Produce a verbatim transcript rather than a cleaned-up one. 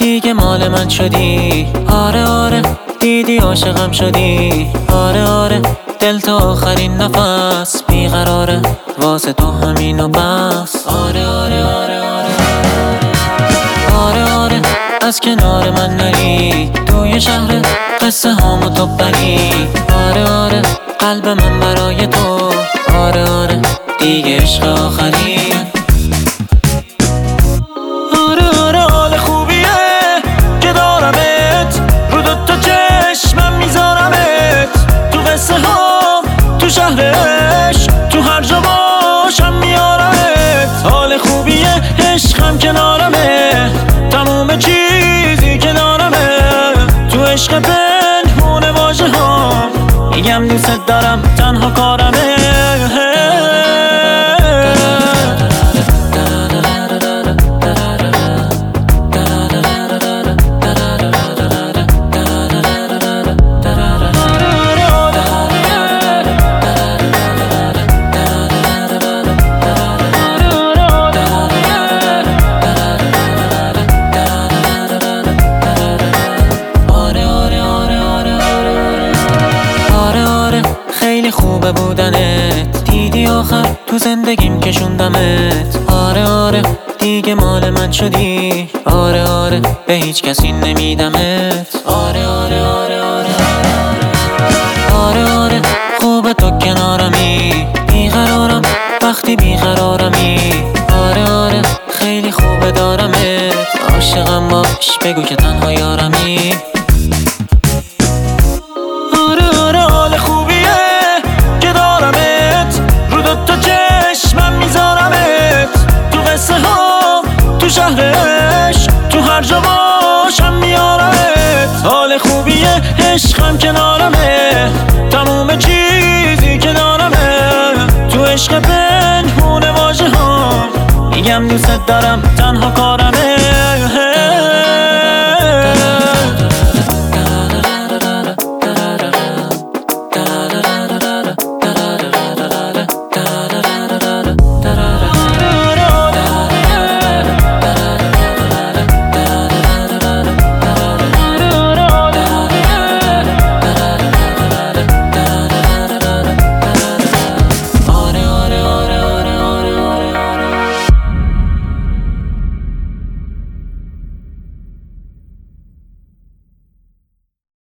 دیگه مال من شدی. آره آره دیدی عاشقم شدی. آره آره دل تا آخرین نفس بیقراره، واسه تو همین و بس. آره آره آره آره آره آره از کنار من نری، توی شهر قصه هامو تو بری. آره آره قلب من برای تو. آره آره دیگه عشق آخری. آره آره حال خوبیه که دارمت، رو دوتا چشمم میذارمت. تو قصه ها تو شهرش تو هر جا باشم میارمت. حال خوبیه عشقم کنارمه، تموم چیزی که دارمه. تو عشق پنهون واژه ها میگم دوست دارم، تنها کارمه. خیلی خوبه بودنت، دیدی آخر تو زندگیم کشوندمت. آره آره دیگه مال من شدی. آره آره به هیچ کسی نمیدمت. آره آره آره آره آره آره خوبه تو کنارمی، بیقرارم وقتی بیقرارمی. آره آره خیلی خوبه دارمت، عاشقم باش بگو که تنها یارمی. تو شهرش تو هر جا باشم میارمت. حال خوبیه عشقم کنارمه، تموم چیزی که دارمه. تو عشق پنهون واژه ها میگم دوست دارم، تنها کارم